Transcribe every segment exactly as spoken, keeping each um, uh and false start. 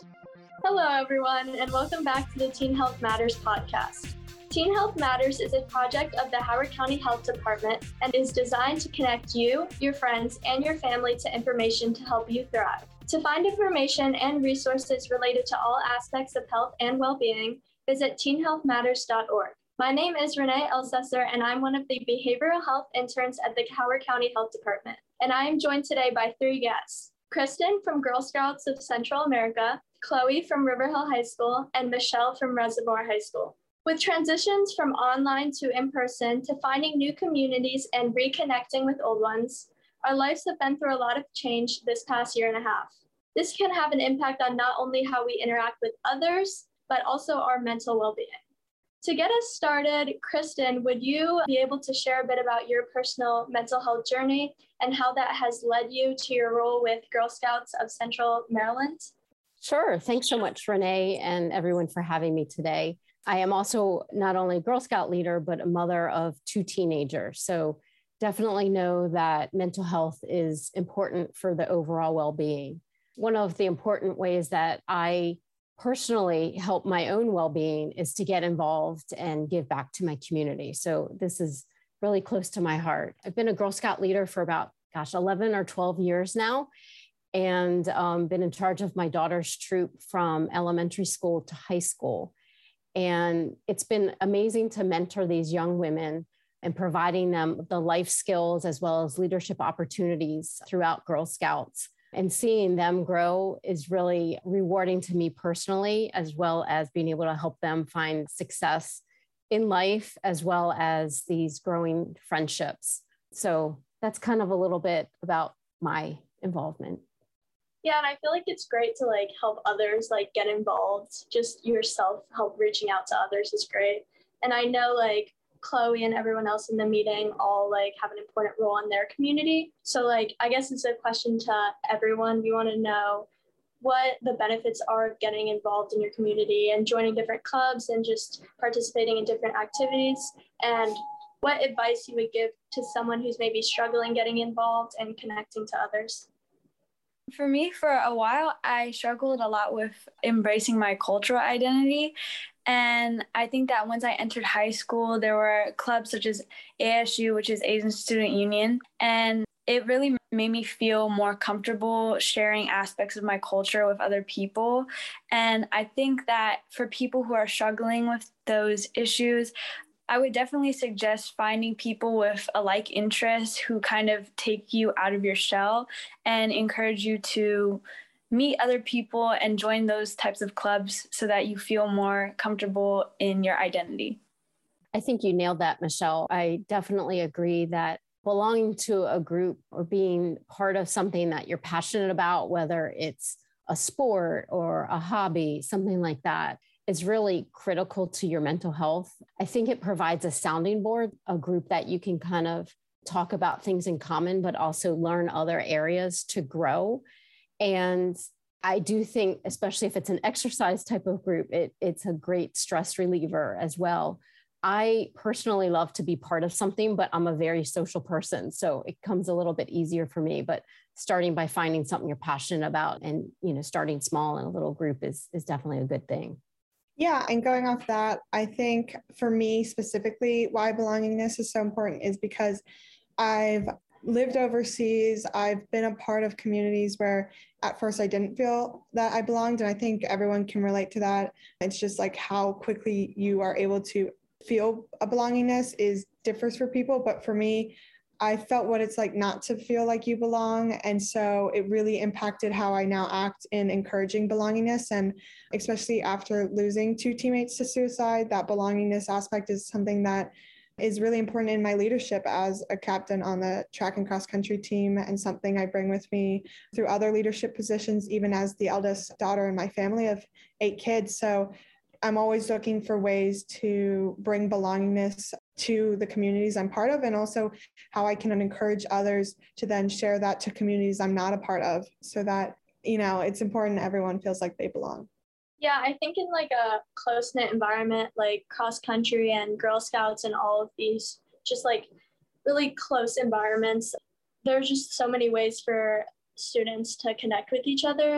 Hello, everyone, and welcome back to the Teen Health Matters podcast. Teen Health Matters is a project of the Howard County Health Department and is designed to connect you, your friends, and your family to information to help you thrive. To find information and resources related to all aspects of health and well-being, visit teen health matters dot org. My name is Renee Elsesser, and I'm one of the behavioral health interns at the Howard County Health Department. And I am joined today by three guests: Kristen from Girl Scouts of Central America, Chloe from River Hill High School, and Michelle from Reservoir High School. With transitions from online to in-person to finding new communities and reconnecting with old ones, our lives have been through a lot of change this past year and a half. This can have an impact on not only how we interact with others, but also our mental well-being. To get us started, Kristen, would you be able to share a bit about your personal mental health journey and how that has led you to your role with Girl Scouts of Central Maryland? Sure. Thanks so much, Renee, and everyone for having me today. I am also not only a Girl Scout leader, but a mother of two teenagers. So definitely know that mental health is important for the overall well-being. One of the important ways that I personally help my own well-being is to get involved and give back to my community. So this is really close to my heart. I've been a Girl Scout leader for about, gosh, eleven or twelve years now, and um, been in charge of my daughter's troop from elementary school to high school. And it's been amazing to mentor these young women and providing them the life skills as well as leadership opportunities throughout Girl Scouts. And seeing them grow is really rewarding to me personally, as well as being able to help them find success in life, as well as these growing friendships. So that's kind of a little bit about my involvement. Yeah, and I feel like it's great to like help others like get involved. Just yourself help reaching out to others is great. And I know like Chloe and everyone else in the meeting all like have an important role in their community. So like, I guess it's a question to everyone. We want to know what the benefits are of getting involved in your community and joining different clubs and just participating in different activities, and what advice you would give to someone who's maybe struggling getting involved and connecting to others. For me, for a while, I struggled a lot with embracing my cultural identity. And I think that once I entered high school, there were clubs such as A S U, which is Asian Student Union. And it really made me feel more comfortable sharing aspects of my culture with other people. And I think that for people who are struggling with those issues, I would definitely suggest finding people with a like interest who kind of take you out of your shell and encourage you to meet other people and join those types of clubs so that you feel more comfortable in your identity. I think you nailed that, Michelle. I definitely agree that belonging to a group or being part of something that you're passionate about, whether it's a sport or a hobby, something like that, is really critical to your mental health. I think it provides a sounding board, a group that you can kind of talk about things in common, but also learn other areas to grow. And I do think, especially if it's an exercise type of group, it, it's a great stress reliever as well. I personally love to be part of something, but I'm a very social person, so it comes a little bit easier for me. But starting by finding something you're passionate about and, you know, starting small in a little group is, is definitely a good thing. Yeah, and going off that, I think for me specifically, why belongingness is so important is because I've lived overseas. I've been a part of communities where at first I didn't feel that I belonged. And I think everyone can relate to that. It's just like how quickly you are able to feel a belongingness is differs for people. But for me, I felt what it's like not to feel like you belong. And so it really impacted how I now act in encouraging belongingness. And especially after losing two teammates to suicide, that belongingness aspect is something that is really important in my leadership as a captain on the track and cross country team, and something I bring with me through other leadership positions, even as the eldest daughter in my family of eight kids. So I'm always looking for ways to bring belongingness to the communities I'm part of, and also how I can encourage others to then share that to communities I'm not a part of, so that, you know, it's important everyone feels like they belong. Yeah, I think in like a close-knit environment, like cross country and Girl Scouts and all of these just like really close environments, there's just so many ways for students to connect with each other.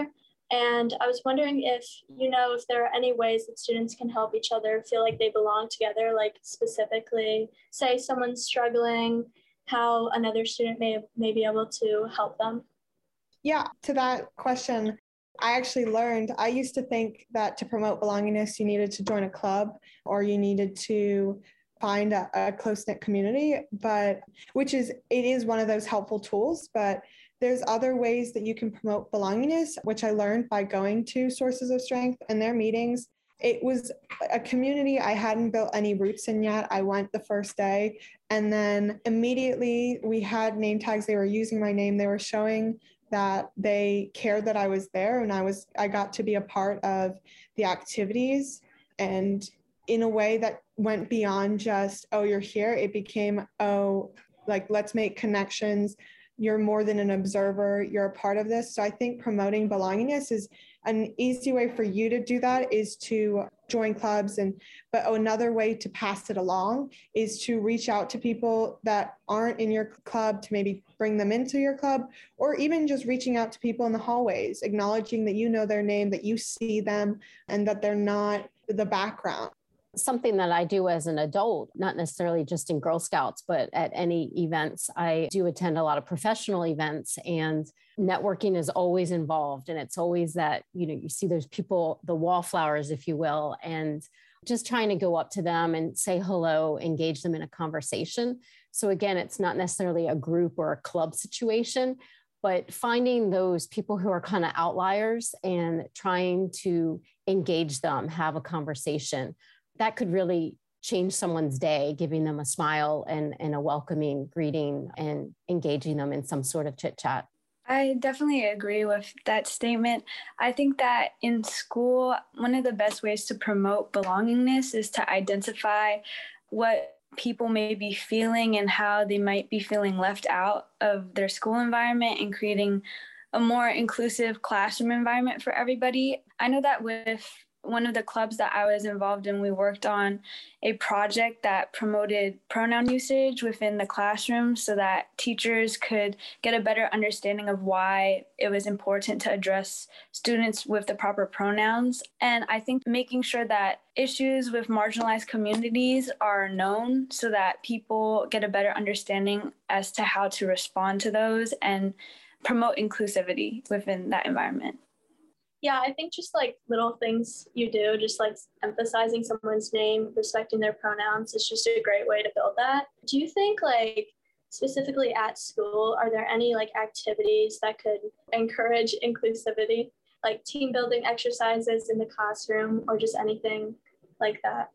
And I was wondering if you know if there are any ways that students can help each other feel like they belong together, like specifically, say someone's struggling, how another student may, may be able to help them. Yeah, to that question, I actually learned, I used to think that to promote belongingness, you needed to join a club or you needed to find a, a close-knit community, but which is, it is one of those helpful tools, but there's other ways that you can promote belongingness, which I learned by going to Sources of Strength and their meetings. It was a community I hadn't built any roots in yet. I went the first day, and then immediately we had name tags. They were using my name. They were showing that they cared that I was there, and I was I got to be a part of the activities, and in a way that went beyond just, oh, you're here. It became, oh, like, let's make connections. You're more than an observer. You're a part of this. So I think promoting belongingness is an easy way for you to do that is to join clubs. And but another way to pass it along is to reach out to people that aren't in your club, to maybe bring them into your club, or even just reaching out to people in the hallways, acknowledging that you know their name, that you see them, and that they're not the background. Something that I do as an adult, not necessarily just in Girl Scouts, but at any events. I do attend a lot of professional events, and networking is always involved. And it's always that, you know, you see those people, the wallflowers, if you will, and just trying to go up to them and say hello, engage them in a conversation. So again, it's not necessarily a group or a club situation, but finding those people who are kind of outliers and trying to engage them, have a conversation. That could really change someone's day, giving them a smile and, and a welcoming greeting and engaging them in some sort of chit chat. I definitely agree with that statement. I think that in school, one of the best ways to promote belongingness is to identify what people may be feeling and how they might be feeling left out of their school environment, and creating a more inclusive classroom environment for everybody. I know that with one of the clubs that I was involved in, we worked on a project that promoted pronoun usage within the classroom so that teachers could get a better understanding of why it was important to address students with the proper pronouns. And I think making sure that issues with marginalized communities are known so that people get a better understanding as to how to respond to those and promote inclusivity within that environment. Yeah, I think just like little things you do, just like emphasizing someone's name, respecting their pronouns, is just a great way to build that. Do you think, like, specifically at school, are there any like activities that could encourage inclusivity, like team building exercises in the classroom or just anything like that?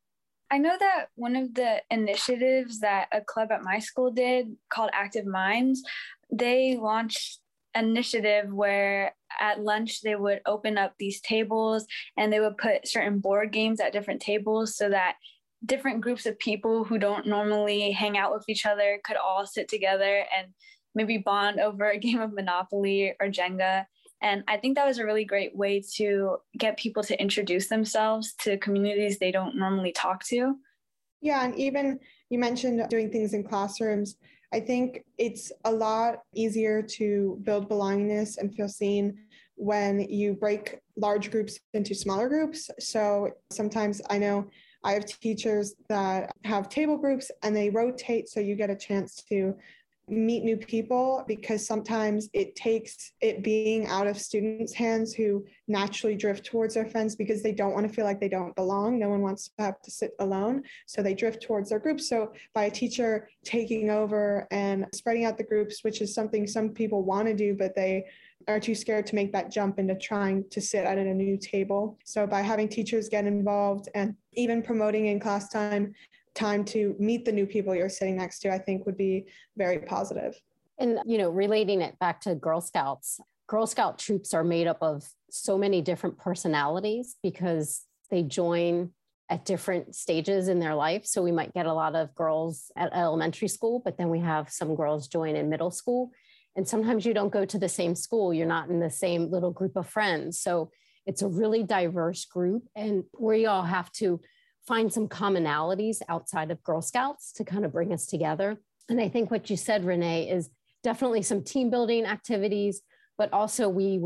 I know that one of the initiatives that a club at my school did called Active Minds, they launched an initiative where at lunch they would open up these tables and they would put certain board games at different tables so that different groups of people who don't normally hang out with each other could all sit together and maybe bond over a game of Monopoly or Jenga. And I think that was a really great way to get people to introduce themselves to communities they don't normally talk to. Yeah, and even you mentioned doing things in classrooms. I think it's a lot easier to build belongingness and feel seen when you break large groups into smaller groups. So sometimes I know I have teachers that have table groups and they rotate, so you get a chance to meet new people, because sometimes it takes it being out of students' hands who naturally drift towards their friends because they don't want to feel like they don't belong. No one wants to have to sit alone, so they drift towards their groups. So by a teacher taking over and spreading out the groups, which is something some people want to do, but they are too scared to make that jump into trying to sit at a new table. So by having teachers get involved and even promoting in class time time to meet the new people you're sitting next to, I think would be very positive. And, you know, relating it back to Girl Scouts, Girl Scout troops are made up of so many different personalities because they join at different stages in their life. So we might get a lot of girls at elementary school, but then we have some girls join in middle school. And sometimes you don't go to the same school. You're not in the same little group of friends. So it's a really diverse group, and we all have to find some commonalities outside of Girl Scouts to kind of bring us together. And I think what you said, Renee, is definitely some team building activities, but also we would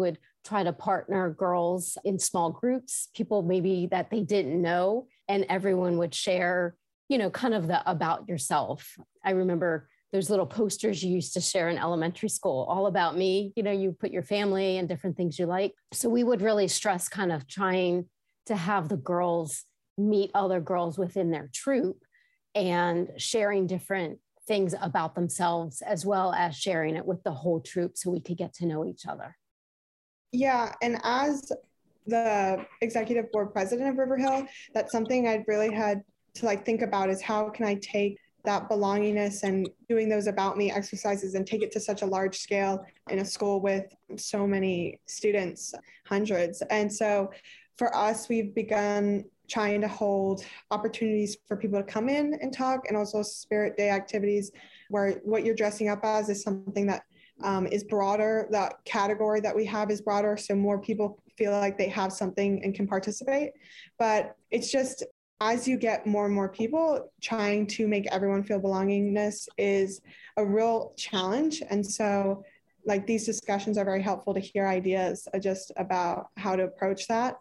try to partner girls in small groups, people maybe that they didn't know, and everyone would share, you know, kind of the about yourself. I remember those little posters you used to share in elementary school, all about me, you know, you put your family and different things you like. So we would really stress kind of trying to have the girls meet other girls within their troop and sharing different things about themselves, as well as sharing it with the whole troop so we could get to know each other. Yeah, and as the executive board president of River Hill, that's something I'd really had to like think about is how can I take that belongingness and doing those about me exercises and take it to such a large scale in a school with so many students, hundreds. And so for us, we've begun trying to hold opportunities for people to come in and talk, and also Spirit Day activities where what you're dressing up as is something that um, is broader. That category that we have is broader, so more people feel like they have something and can participate. But it's just, as you get more and more people, trying to make everyone feel belongingness is a real challenge. And so like these discussions are very helpful to hear ideas just about how to approach that.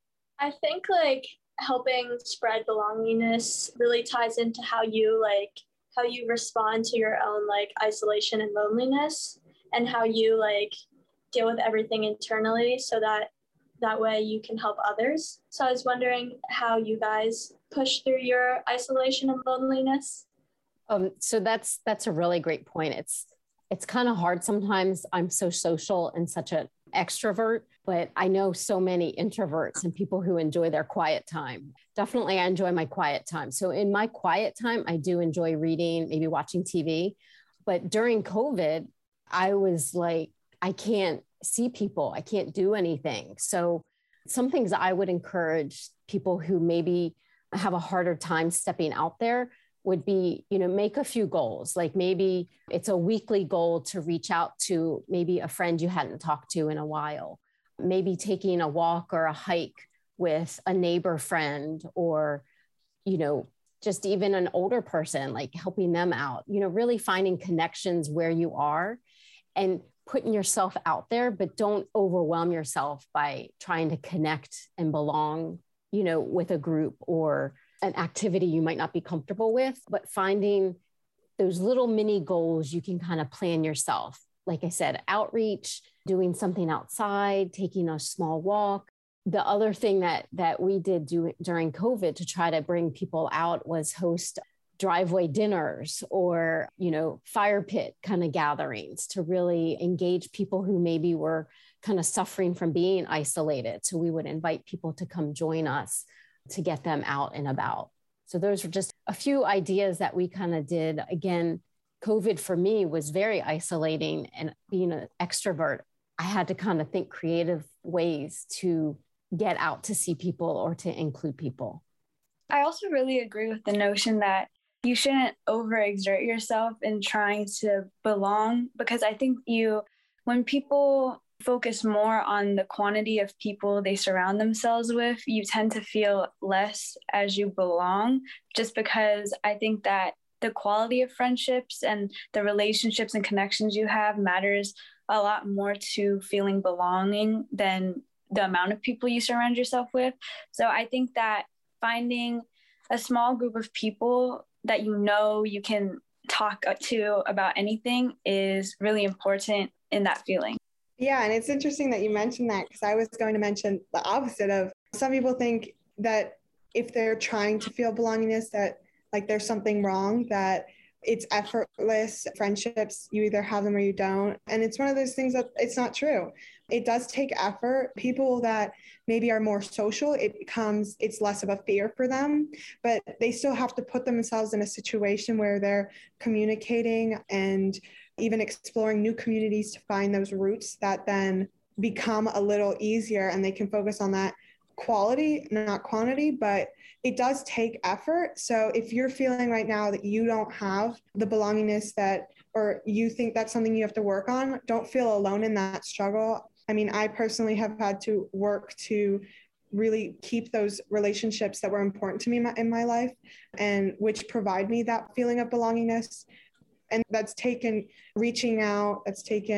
I think like helping spread belongingness really ties into how you like how you respond to your own like isolation and loneliness, and how you like deal with everything internally so that that way you can help others. So I was wondering how you guys push through your isolation and loneliness. Um, so that's that's a really great point. It's it's kind of hard sometimes. I'm so social and such an extrovert, but I know so many introverts and people who enjoy their quiet time. Definitely, I enjoy my quiet time. So in my quiet time, I do enjoy reading, maybe watching T V. But during COVID, I was like, I can't see people. I can't do anything. So some things I would encourage people who maybe have a harder time stepping out there would be, you know, make a few goals. Like maybe it's a weekly goal to reach out to maybe a friend you hadn't talked to in a while, maybe taking a walk or a hike with a neighbor friend, or, you know, just even an older person, like helping them out, you know, really finding connections where you are and putting yourself out there, but don't overwhelm yourself by trying to connect and belong, you know, with a group or an activity you might not be comfortable with, but finding those little mini goals you can kind of plan yourself. Like I said, outreach, doing something outside, taking a small walk. The other thing that that we did do during COVID to try to bring people out was host driveway dinners or, you know, fire pit kind of gatherings to really engage people who maybe were kind of suffering from being isolated. So we would invite people to come join us to get them out and about. So those were just a few ideas that we kind of did. Again, COVID for me was very isolating, and being an extrovert, I had to kind of think creative ways to get out to see people or to include people. I also really agree with the notion that you shouldn't overexert yourself in trying to belong, because I think you, when people focus more on the quantity of people they surround themselves with, you tend to feel less as you belong, just because I think that the quality of friendships and the relationships and connections you have matters a lot more to feeling belonging than the amount of people you surround yourself with. So I think that finding a small group of people that you know you can talk to about anything is really important in that feeling. Yeah, and it's interesting that you mentioned that, because I was going to mention the opposite of, some people think that if they're trying to feel belongingness, that like there's something wrong, that it's effortless friendships, you either have them or you don't. And it's one of those things that it's not true. It does take effort. People that maybe are more social, it becomes, it's less of a fear for them, but they still have to put themselves in a situation where they're communicating and even exploring new communities to find those roots that then become a little easier, and they can focus on that quality, not quantity, but it does take effort. So if you're feeling right now that you don't have the belongingness that, or you think that's something you have to work on, don't feel alone in that struggle. I mean, I personally have had to work to really keep those relationships that were important to me in my, in my life, and which provide me that feeling of belongingness. And that's taken reaching out, that's taken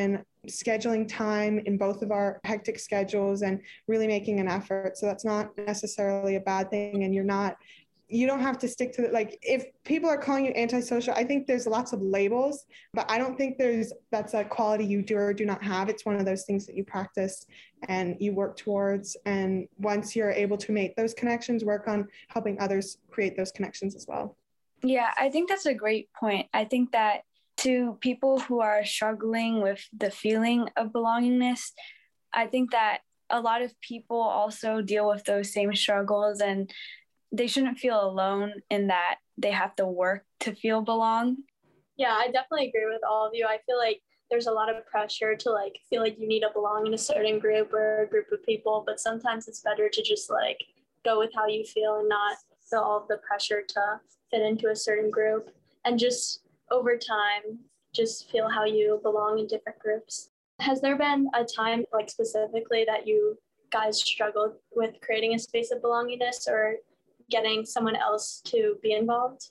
scheduling time in both of our hectic schedules and really making an effort. So that's not necessarily a bad thing. And you're not, you don't have to stick to it. Like if people are calling you antisocial, I think there's lots of labels, but I don't think there's, that's a quality you do or do not have. It's one of those things that you practice and you work towards. And once you're able to make those connections, work on helping others create those connections as well. Yeah, I think that's a great point. I think that to people who are struggling with the feeling of belongingness, I think that a lot of people also deal with those same struggles, and they shouldn't feel alone in that they have to work to feel belong. Yeah, I definitely agree with all of you. I feel like there's a lot of pressure to like feel like you need to belong in a certain group or a group of people, but sometimes it's better to just like go with how you feel and not feel all of the pressure to fit into a certain group, and just over time, just feel how you belong in different groups. Has there been a time like specifically that you guys struggled with creating a space of belongingness or getting someone else to be involved?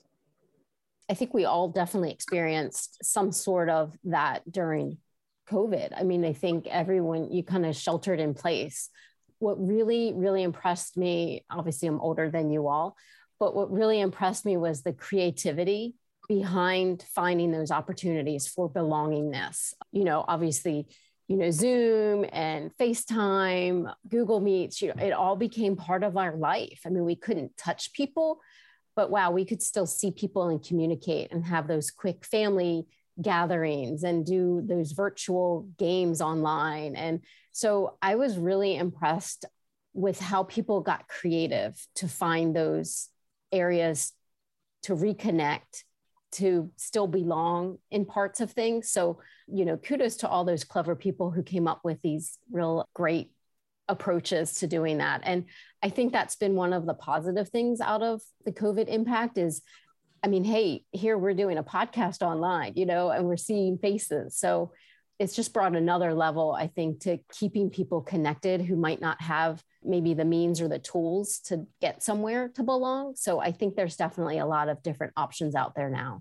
I think we all definitely experienced some sort of that during COVID. I mean, I think everyone, you kind of sheltered in place. What really, really impressed me, obviously I'm older than you all, but what really impressed me was the creativity behind finding those opportunities for belongingness. You know, obviously, you know, Zoom and FaceTime, Google Meets, you know, it all became part of our life. I mean, we couldn't touch people, but wow, we could still see people and communicate and have those quick family gatherings and do those virtual games online. And so I was really impressed with how people got creative to find those areas to reconnect, to still belong in parts of things. So, you know, kudos to all those clever people who came up with these real great approaches to doing that. And I think that's been one of the positive things out of the COVID impact is, I mean, hey, here we're doing a podcast online, you know, and we're seeing faces. So it's just brought another level, I think, to keeping people connected who might not have maybe the means or the tools to get somewhere to belong. So I think there's definitely a lot of different options out there now.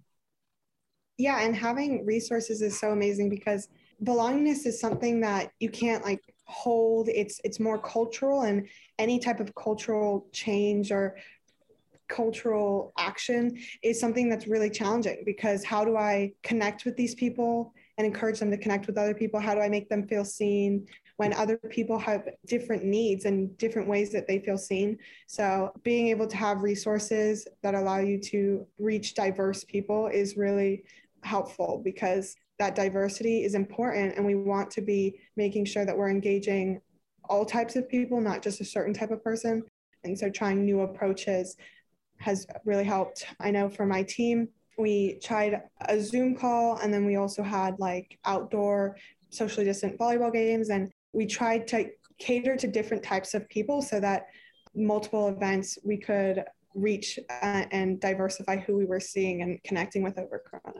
Yeah, and having resources is so amazing because belongingness is something that you can't like hold. It's it's more cultural, and any type of cultural change or cultural action is something that's really challenging because how do I connect with these people and encourage them to connect with other people? How do I make them feel seen when other people have different needs and different ways that they feel seen? So being able to have resources that allow you to reach diverse people is really helpful because that diversity is important, and we want to be making sure that we're engaging all types of people, not just a certain type of person. And so trying new approaches has really helped. I know for my team, we tried a Zoom call, and then we also had like outdoor socially distant volleyball games, and we tried to cater to different types of people so that multiple events we could reach uh, and diversify who we were seeing and connecting with over Corona.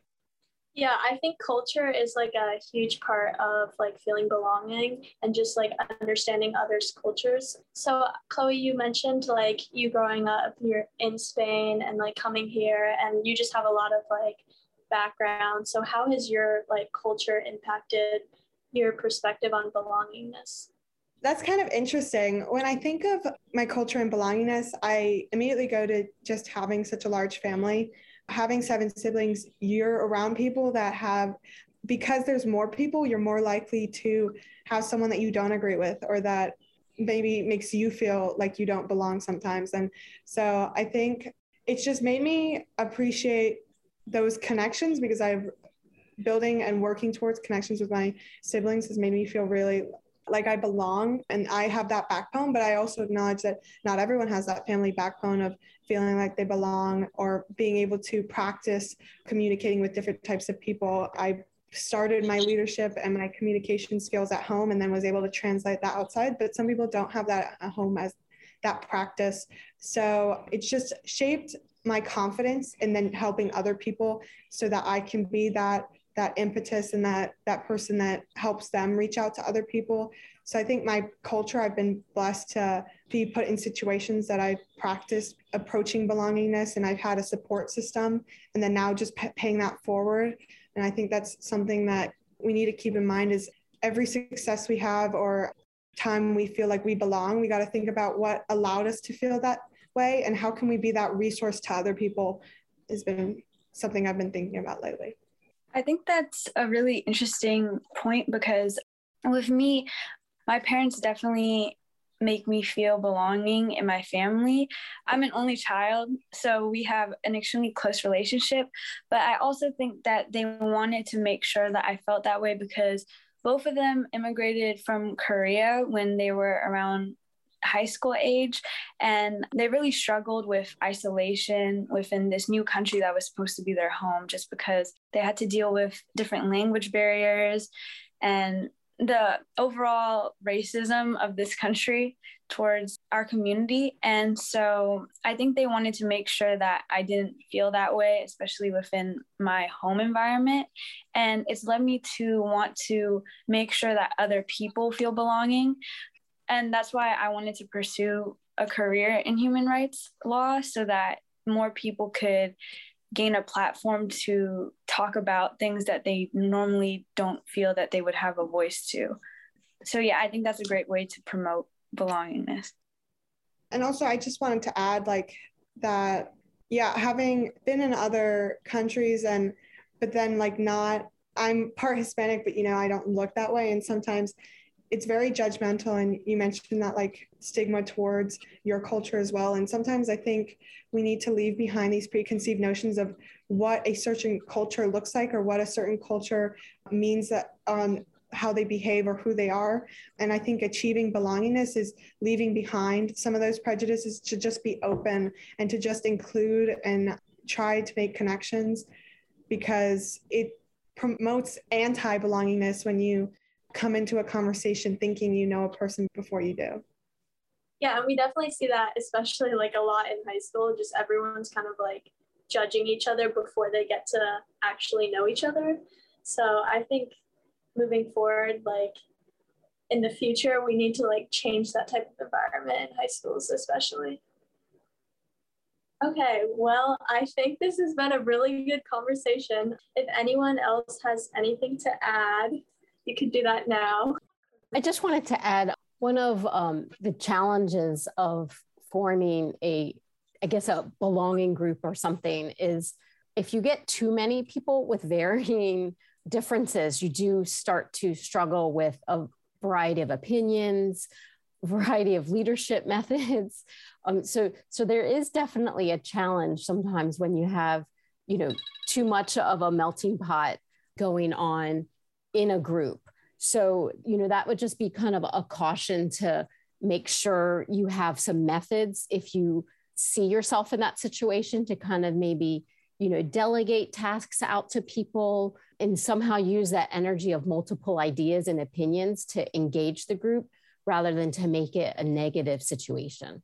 Yeah, I think culture is like a huge part of like feeling belonging and just like understanding others' cultures. So Chloe, you mentioned like you growing up, you're in Spain and like coming here, and you just have a lot of like background. So how has your like culture impacted your perspective on belongingness? That's kind of interesting. When I think of my culture and belongingness, I immediately go to just having such a large family. Having seven siblings, you're around people that have, because there's more people, you're more likely to have someone that you don't agree with or that maybe makes you feel like you don't belong sometimes. And so I think it's just made me appreciate those connections because I've building and working towards connections with my siblings has made me feel really like I belong and I have that backbone, but I also acknowledge that not everyone has that family backbone of feeling like they belong or being able to practice communicating with different types of people. I started my leadership and my communication skills at home and then was able to translate that outside, but some people don't have that at home as that practice. So it's just shaped my confidence and then helping other people so that I can be that that impetus and that that person that helps them reach out to other people. So I think my culture, I've been blessed to be put in situations that I've practiced approaching belongingness, and I've had a support system, and then now just p- paying that forward. And I think that's something that we need to keep in mind is every success we have or time we feel like we belong, we got to think about what allowed us to feel that way and how can we be that resource to other people has been something I've been thinking about lately. I think that's a really interesting point because with me, my parents definitely make me feel belonging in my family. I'm an only child, so we have an extremely close relationship, but I also think that they wanted to make sure that I felt that way because both of them immigrated from Korea when they were around high school age, and they really struggled with isolation within this new country that was supposed to be their home just because they had to deal with different language barriers and the overall racism of this country towards our community. And so I think they wanted to make sure that I didn't feel that way, especially within my home environment. And it's led me to want to make sure that other people feel belonging. And that's why I wanted to pursue a career in human rights law so that more people could gain a platform to talk about things that they normally don't feel that they would have a voice to. So yeah, I think that's a great way to promote belongingness. And also I just wanted to add like that, yeah, having been in other countries and, but then like not, I'm part Hispanic, but you know, I don't look that way. And sometimes it's very judgmental. And you mentioned that like stigma towards your culture as well. And sometimes I think we need to leave behind these preconceived notions of what a certain culture looks like or what a certain culture means that on how they behave or who they are. And I think achieving belongingness is leaving behind some of those prejudices to just be open and to just include and try to make connections, because it promotes anti-belongingness when you come into a conversation thinking you know a person before you do. Yeah, and we definitely see that, especially like a lot in high school, just everyone's kind of like judging each other before they get to actually know each other. So I think moving forward, like in the future, we need to like change that type of environment in high schools, especially. Okay, well, I think this has been a really good conversation. If anyone else has anything to add, you could do that now. I just wanted to add one of um, the challenges of forming a, I guess, a belonging group or something is if you get too many people with varying differences, you do start to struggle with a variety of opinions, variety of leadership methods. Um, so, so there is definitely a challenge sometimes when you have, you know, too much of a melting pot going on in a group. So, you know, that would just be kind of a caution to make sure you have some methods if you see yourself in that situation to kind of maybe, you know, delegate tasks out to people and somehow use that energy of multiple ideas and opinions to engage the group rather than to make it a negative situation.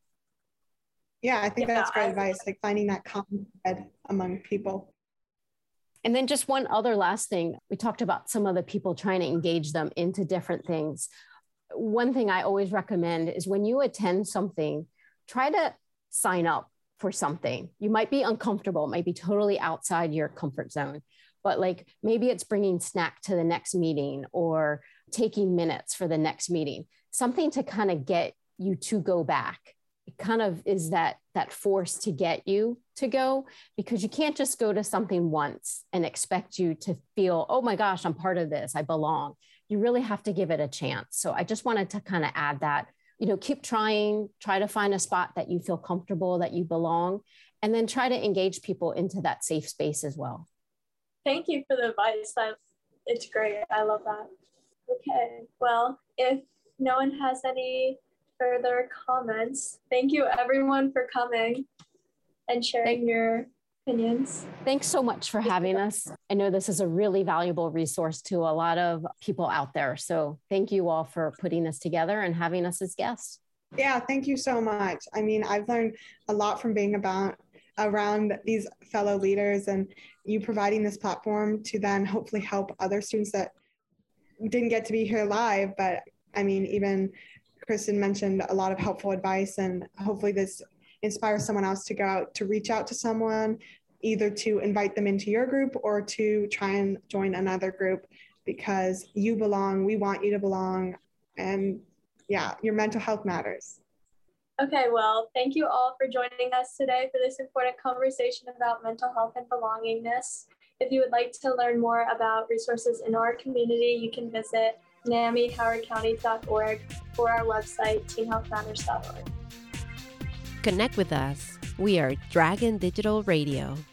Yeah, I think yeah, that's great I, advice, like finding that common thread among people. And then just one other last thing, we talked about some of the people trying to engage them into different things. One thing I always recommend is when you attend something, try to sign up for something. You might be uncomfortable, it might be totally outside your comfort zone, but like maybe it's bringing snack to the next meeting or taking minutes for the next meeting, something to kind of get you to go back. It kind of is that that force to get you to go, because you can't just go to something once and expect you to feel, oh my gosh, I'm part of this, I belong. You really have to give it a chance. So I just wanted to kind of add that, you know, keep trying, try to find a spot that you feel comfortable, that you belong, and then try to engage people into that safe space as well. Thank you for the advice. That it's great. I love that. Okay, well, if no one has any further comments, thank you everyone for coming and sharing thank- your opinions. Thanks so much for having us. I know this is a really valuable resource to a lot of people out there. So thank you all for putting this together and having us as guests. Yeah, thank you so much. I mean, I've learned a lot from being about around these fellow leaders and you providing this platform to then hopefully help other students that didn't get to be here live. But I mean, even Kristen mentioned a lot of helpful advice, and hopefully this inspires someone else to go out to reach out to someone, either to invite them into your group or to try and join another group because you belong. We want you to belong. And yeah, your mental health matters. Okay, well, thank you all for joining us today for this important conversation about mental health and belongingness. If you would like to learn more about resources in our community, you can visit N A M I Howard County dot org or our website, teen health matters dot org. Connect with us. We are Dragon Digital Radio.